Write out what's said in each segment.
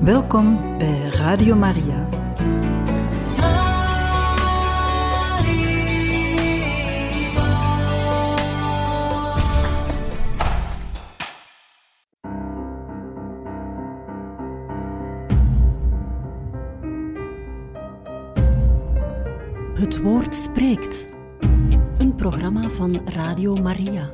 Welkom bij Radio Maria. Het woord spreekt. Een programma van Radio Maria.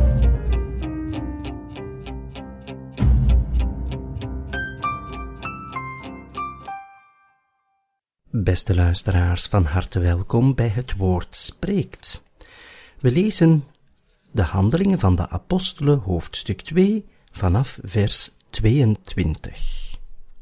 Beste luisteraars, van harte welkom bij Het Woord Spreekt. We lezen de Handelingen van de Apostelen, hoofdstuk 2, vanaf vers 22.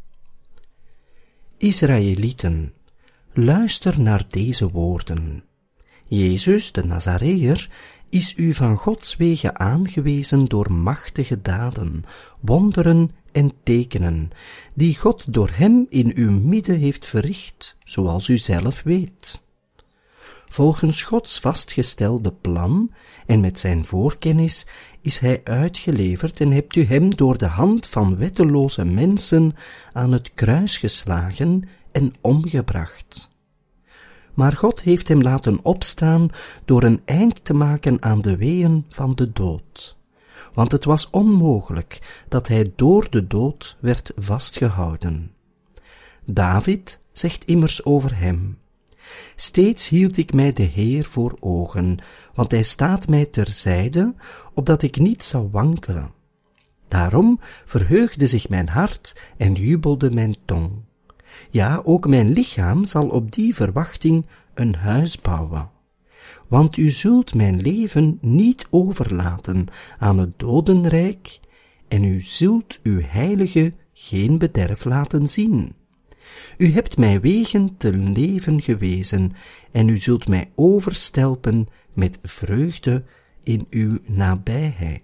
Israëlieten, luister naar deze woorden. Jezus, de Nazareër, is u van Gods wegen aangewezen door machtige daden, wonderen en tekenen, die God door hem in uw midden heeft verricht, zoals u zelf weet. Volgens Gods vastgestelde plan en met zijn voorkennis is hij uitgeleverd en hebt u hem door de hand van wetteloze mensen aan het kruis geslagen en omgebracht. Maar God heeft hem laten opstaan door een eind te maken aan de weeën van de dood. Want het was onmogelijk dat hij door de dood werd vastgehouden. David zegt immers over hem: steeds hield ik mij de Heer voor ogen, want hij staat mij terzijde, opdat ik niet zou wankelen. Daarom verheugde zich mijn hart en jubelde mijn tong. Ja, ook mijn lichaam zal op die verwachting een huis bouwen. Want u zult mijn leven niet overlaten aan het dodenrijk, en u zult uw heilige geen bederf laten zien. U hebt mij wegen ten leven gewezen, en u zult mij overstelpen met vreugde in uw nabijheid.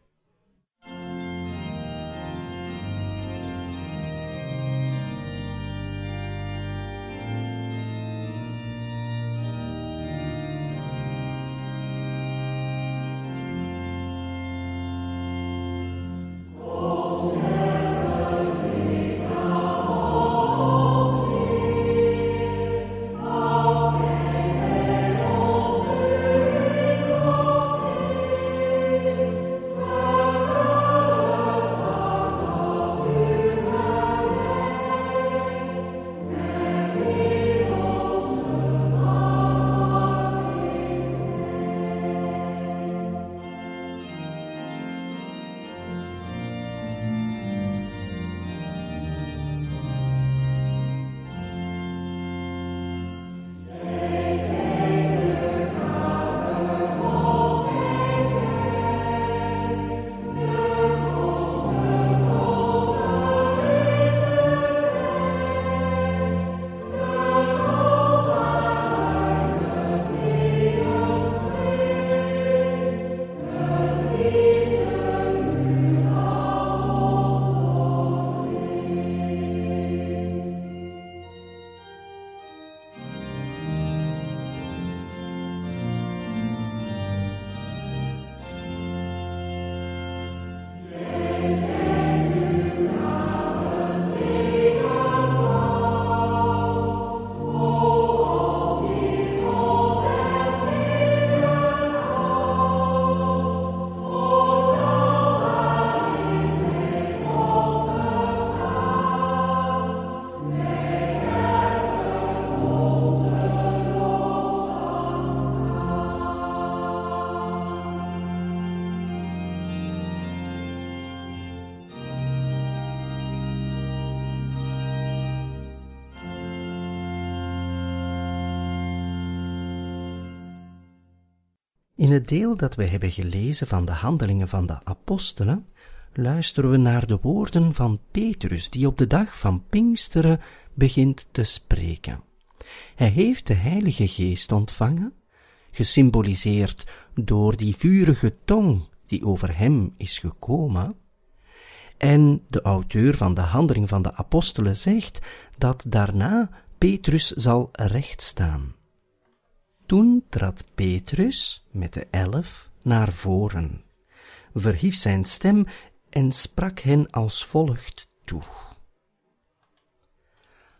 In het deel dat we hebben gelezen van de Handelingen van de Apostelen, luisteren we naar de woorden van Petrus, die op de dag van Pinksteren begint te spreken. Hij heeft de Heilige Geest ontvangen, gesymboliseerd door die vurige tong die over hem is gekomen, en de auteur van de Handelingen van de Apostelen zegt dat daarna Petrus zal rechtstaan. Toen trad Petrus met de 11 naar voren, verhief zijn stem en sprak hen als volgt toe.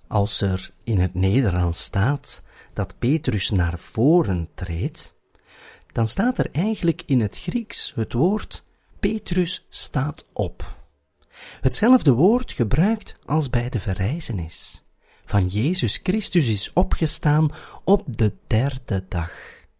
Als er in het Nederlands staat dat Petrus naar voren treedt, dan staat er eigenlijk in het Grieks het woord Petrus staat op. Hetzelfde woord gebruikt als bij de verrijzenis. Van Jezus Christus is opgestaan op de 3e dag.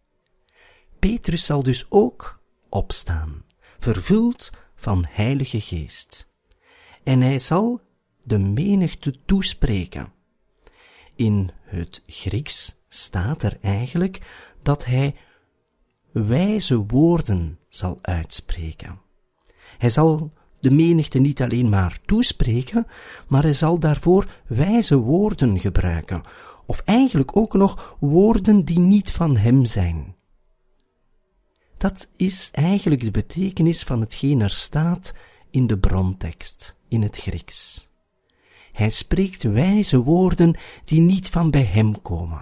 Petrus zal dus ook opstaan, vervuld van Heilige Geest. En hij zal de menigte toespreken. In het Grieks staat er eigenlijk dat hij wijze woorden zal uitspreken. Hij zal de menigte niet alleen maar toespreken, maar hij zal daarvoor wijze woorden gebruiken, of eigenlijk ook nog woorden die niet van hem zijn. Dat is eigenlijk de betekenis van hetgeen er staat in de brontekst, in het Grieks. Hij spreekt wijze woorden die niet van bij hem komen.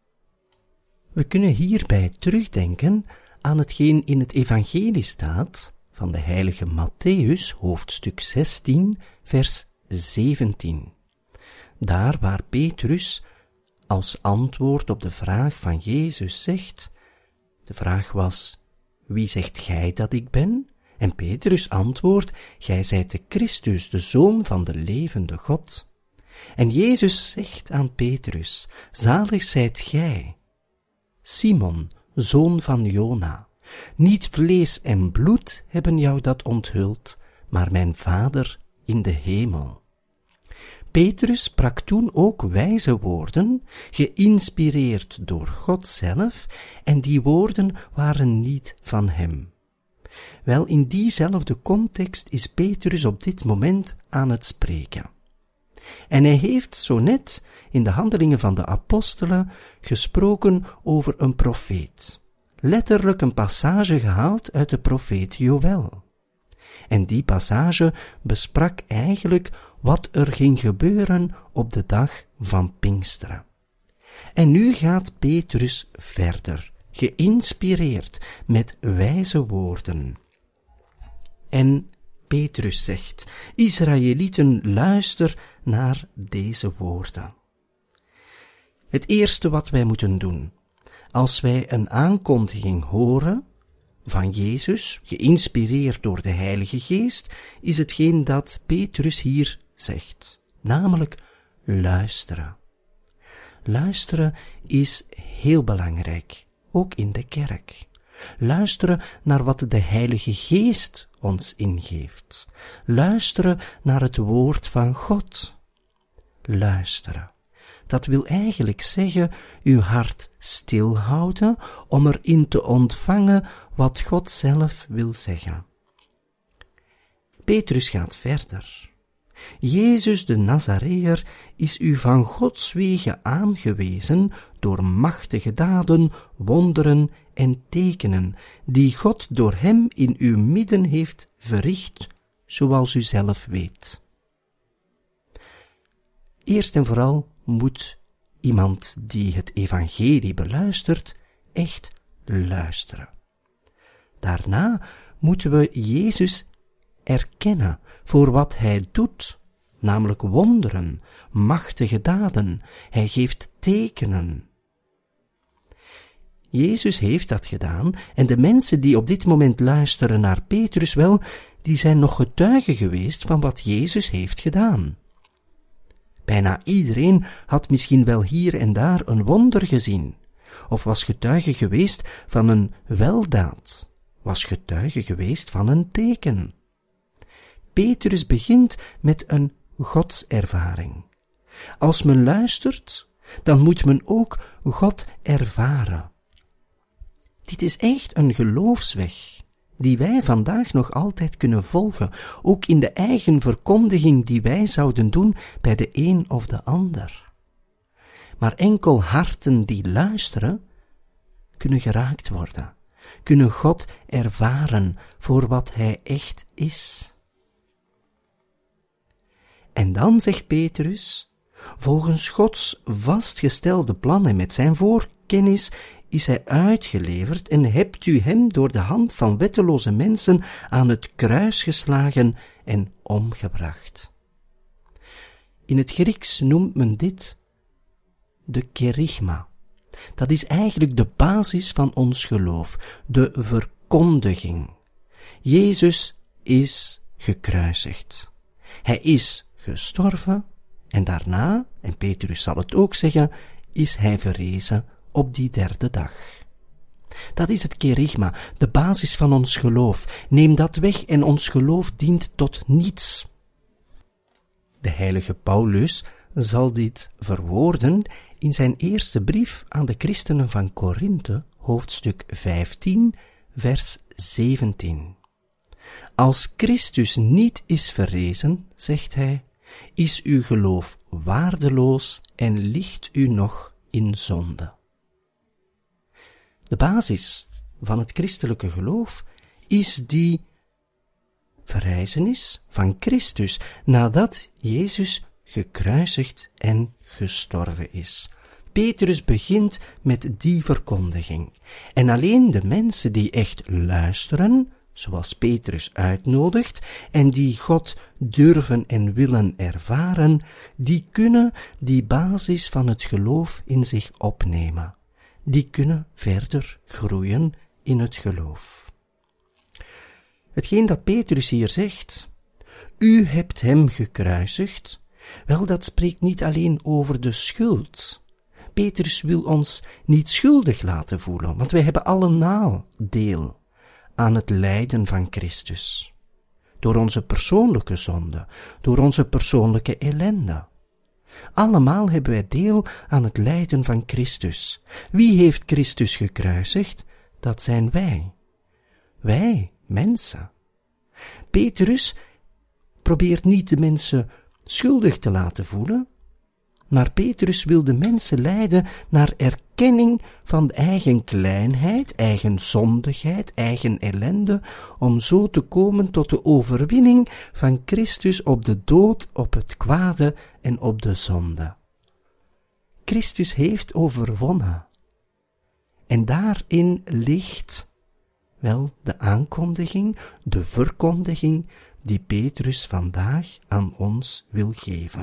We kunnen hierbij terugdenken aan hetgeen in het evangelie staat van de heilige Mattheüs, hoofdstuk 16, vers 17. Daar waar Petrus als antwoord op de vraag van Jezus zegt, de vraag was, wie zegt gij dat ik ben? En Petrus antwoordt, gij zijt de Christus, de Zoon van de levende God. En Jezus zegt aan Petrus, zalig zijt gij, Simon, zoon van Jona. Niet vlees en bloed hebben jou dat onthuld, maar mijn Vader in de hemel. Petrus sprak toen ook wijze woorden, geïnspireerd door God zelf, en die woorden waren niet van hem. Wel, in diezelfde context is Petrus op dit moment aan het spreken. En hij heeft zo net in de Handelingen van de Apostelen gesproken over een profeet. Letterlijk een passage gehaald uit de profeet Joël. En die passage besprak eigenlijk wat er ging gebeuren op de dag van Pinksteren. En nu gaat Petrus verder, geïnspireerd met wijze woorden. En Petrus zegt, Israëlieten, luister naar deze woorden. Het eerste wat wij moeten doen, als wij een aankondiging horen van Jezus, geïnspireerd door de Heilige Geest, is hetgeen dat Petrus hier zegt, namelijk luisteren. Luisteren is heel belangrijk, ook in de kerk. Luisteren naar wat de Heilige Geest ons ingeeft. Luisteren naar het woord van God. Luisteren. Dat wil eigenlijk zeggen, uw hart stilhouden om erin te ontvangen wat God zelf wil zeggen. Petrus gaat verder. Jezus de Nazareër is u van Gods wege aangewezen door machtige daden, wonderen en tekenen, die God door hem in uw midden heeft verricht, zoals u zelf weet. Eerst en vooral moet iemand die het evangelie beluistert, echt luisteren. Daarna moeten we Jezus erkennen voor wat hij doet, namelijk wonderen, machtige daden. Hij geeft tekenen. Jezus heeft dat gedaan en de mensen die op dit moment luisteren naar Petrus wel, die zijn nog getuigen geweest van wat Jezus heeft gedaan. Bijna iedereen had misschien wel hier en daar een wonder gezien, of was getuige geweest van een weldaad, was getuige geweest van een teken. Petrus begint met een godservaring. Als men luistert, dan moet men ook God ervaren. Dit is echt een geloofsweg, die wij vandaag nog altijd kunnen volgen, ook in de eigen verkondiging die wij zouden doen bij de een of de ander. Maar enkel harten die luisteren, kunnen geraakt worden, kunnen God ervaren voor wat Hij echt is. En dan zegt Petrus, volgens Gods vastgestelde plan en met zijn voorkennis is hij uitgeleverd en hebt u hem door de hand van wetteloze mensen aan het kruis geslagen en omgebracht. In het Grieks noemt men dit de kerygma. Dat is eigenlijk de basis van ons geloof, de verkondiging. Jezus is gekruisigd. Hij is gestorven en daarna, en Petrus zal het ook zeggen, is hij verrezen op die derde dag. Dat is het kerygma, de basis van ons geloof. Neem dat weg en ons geloof dient tot niets. De heilige Paulus zal dit verwoorden in zijn eerste brief aan de christenen van Korinthe, hoofdstuk 15, vers 17. Als Christus niet is verrezen, zegt hij, is uw geloof waardeloos en ligt u nog in zonde. De basis van het christelijke geloof is die verrijzenis van Christus nadat Jezus gekruisigd en gestorven is. Petrus begint met die verkondiging. En alleen de mensen die echt luisteren, zoals Petrus uitnodigt, en die God durven en willen ervaren, die kunnen die basis van het geloof in zich opnemen. Die kunnen verder groeien in het geloof. Hetgeen dat Petrus hier zegt, u hebt hem gekruisigd, wel, dat spreekt niet alleen over de schuld. Petrus wil ons niet schuldig laten voelen, want wij hebben allemaal deel aan het lijden van Christus. Door onze persoonlijke zonde, door onze persoonlijke ellende. Allemaal hebben wij deel aan het lijden van Christus. Wie heeft Christus gekruisigd? Dat zijn wij. Wij, mensen. Petrus probeert niet de mensen schuldig te laten voelen, maar Petrus wil de mensen leiden naar erkenning van de eigen kleinheid, eigen zondigheid, eigen ellende, om zo te komen tot de overwinning van Christus op de dood, op het kwade en op de zonde. Christus heeft overwonnen. En daarin ligt wel de aankondiging, de verkondiging die Petrus vandaag aan ons wil geven.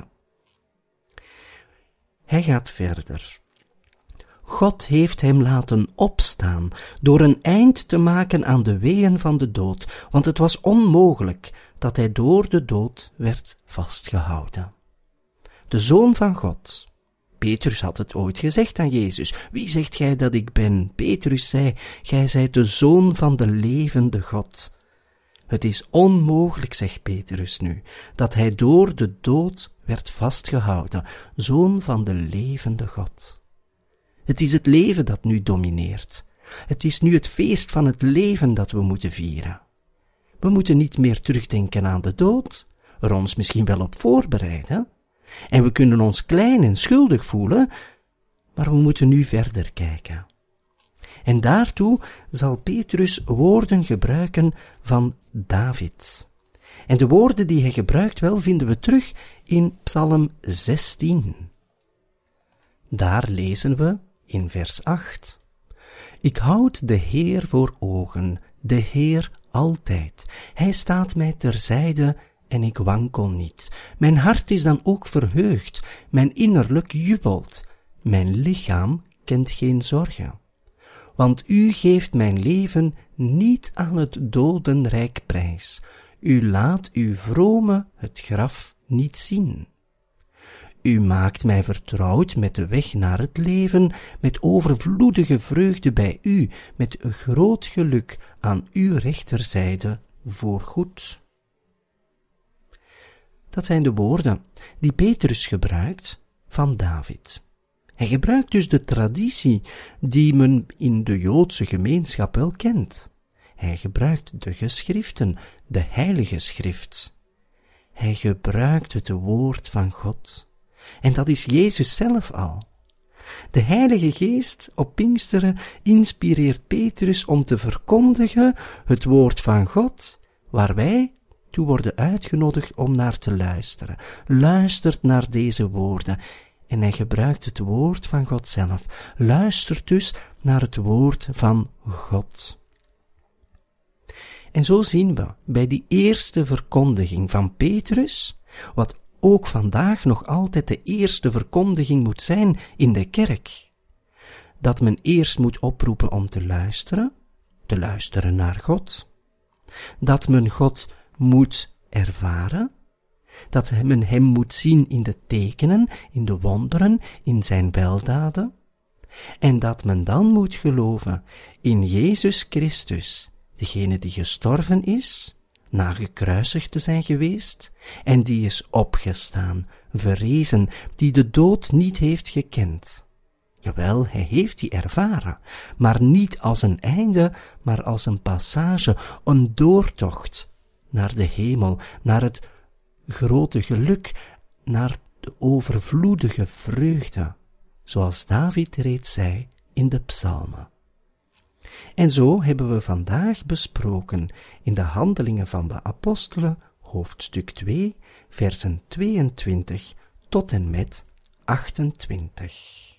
Hij gaat verder. God heeft hem laten opstaan door een eind te maken aan de weeën van de dood, want het was onmogelijk dat hij door de dood werd vastgehouden. De Zoon van God. Petrus had het ooit gezegd aan Jezus. Wie zegt gij dat ik ben? Petrus zei, gij zijt de Zoon van de levende God. Het is onmogelijk, zegt Petrus nu, dat hij door de dood werd vastgehouden, Zoon van de levende God. Het is het leven dat nu domineert. Het is nu het feest van het leven dat we moeten vieren. We moeten niet meer terugdenken aan de dood, er ons misschien wel op voorbereiden, en we kunnen ons klein en schuldig voelen, maar we moeten nu verder kijken. En daartoe zal Petrus woorden gebruiken van David. En de woorden die hij gebruikt wel vinden we terug in Psalm 16. Daar lezen we in vers 8. Ik houd de Heer voor ogen, de Heer altijd. Hij staat mij terzijde en ik wankel niet. Mijn hart is dan ook verheugd, mijn innerlijk jubelt. Mijn lichaam kent geen zorgen. Want u geeft mijn leven niet aan het dodenrijk prijs. U laat uw vrome het graf niet zien. U maakt mij vertrouwd met de weg naar het leven, met overvloedige vreugde bij u, met een groot geluk aan uw rechterzijde voorgoed. Dat zijn de woorden die Petrus gebruikt van David. Hij gebruikt dus de traditie die men in de Joodse gemeenschap wel kent. Hij gebruikt de geschriften, de heilige schrift. Hij gebruikt het woord van God. En dat is Jezus zelf al. De Heilige Geest op Pinksteren inspireert Petrus om te verkondigen het woord van God, waar wij toe worden uitgenodigd om naar te luisteren. Luistert naar deze woorden. En hij gebruikt het woord van God zelf. Luistert dus naar het woord van God. En zo zien we bij die eerste verkondiging van Petrus, wat ook vandaag nog altijd de eerste verkondiging moet zijn in de kerk. Dat men eerst moet oproepen om te luisteren naar God. Dat men God moet ervaren. Dat men hem moet zien in de tekenen, in de wonderen, in zijn weldaden. En dat men dan moet geloven in Jezus Christus, degene die gestorven is, na gekruisigd te zijn geweest, en die is opgestaan, verrezen, die de dood niet heeft gekend. Jawel, hij heeft die ervaren, maar niet als een einde, maar als een passage, een doortocht naar de hemel, naar het grote geluk, naar de overvloedige vreugde, zoals David reeds zei in de psalmen. En zo hebben we vandaag besproken in de Handelingen van de Apostelen, hoofdstuk 2, versen 22 tot en met 28.